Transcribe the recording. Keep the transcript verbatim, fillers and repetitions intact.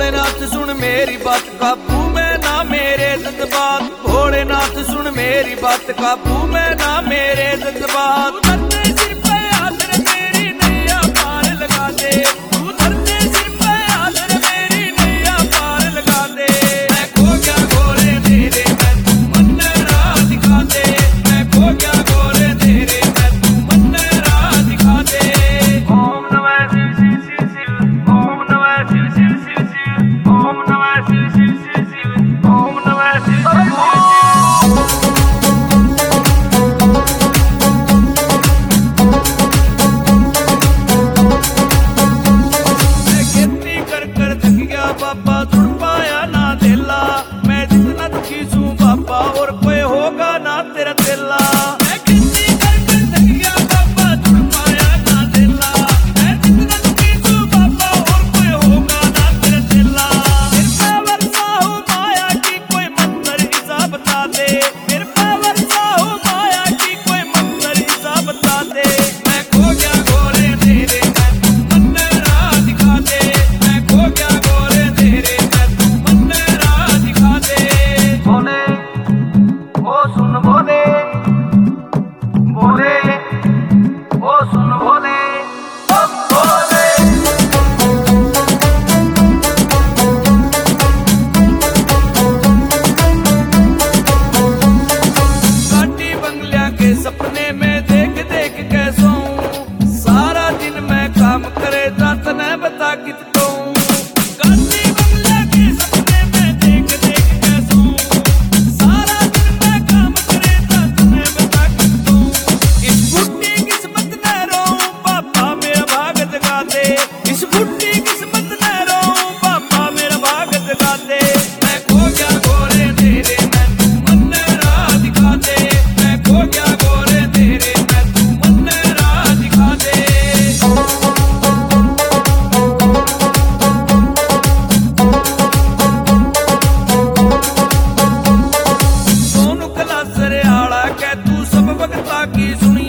भोलेनाथ सुन मेरी बात, काबू में ना मेरे जज्बात। भोलेनाथ सुन मेरी बात, काबू में ना मेरे जज्बात। धरते सिर पे हाथ रे मेरी नैया पार लगा दे, तू धरते सिर पे हाथ रे मेरी नैया पार लगा दे। मैं खो गया गोरे तेरे में, तू मन राह दिखा दे। मैं खो गया गोरे तेरे में, तू मन राह दिखा दे। ओम नमः शिव शिव शिव शिव, ओम नमः शिव शिव शिव शिव, ओम नमः शिव शिव शिव शिव, ओम नमः शिव शिव शिव शिव। मैं खेती कर कर थक गया बाबा, जुड़ पाया ना दिला। मैं जितना दुखी हूँ बाबा, और कोई होगा ना तेरा दिला। मैं खेती कर कर थक गया बाबा, जुड़ पाया ना दिला। मैं जितना दुखी हूँ बाबा, और कोई होगा ना तेरा दिला। फिर मैं वर्षा हूँ माया की, कोई मंत्र हिसाब बता दे। फिर मैं वर्षा हूँ माया की, कोई मंत्र हिसाब बता दे। मैं खो गया गोरे तेरे में, तू मन राह दिखा दे। मैं खो गया गोरे तेरे में, तू मन राह दिखा दे। बोले ओ सुन बोले, बोले ओ सुन बोले, ओ बोले। काटी बंगलिया के सपने में देख देख के सोऊं। सारा दिन मैं काम करे जात न बता कित कहूं। काटी बंगलिया के सपने में देख देख के सोऊं। सारा दिन मैं काम करे जात न बता कित कहूं। इस बुढ़ी किस्मत न रोऊं, पापा मेरा भाग जगा दे। इस बुढ़ी किस्मत न रोऊं, पापा मेरा भाग जगा दे। मैं खो गया गोरे तेरे में, तू मन राह दिखा दे। मैं खो गया गोरे तेरे में, तू मन राह दिखा दे। सोनू कला सरियाला के तू सब भगता की सुनी।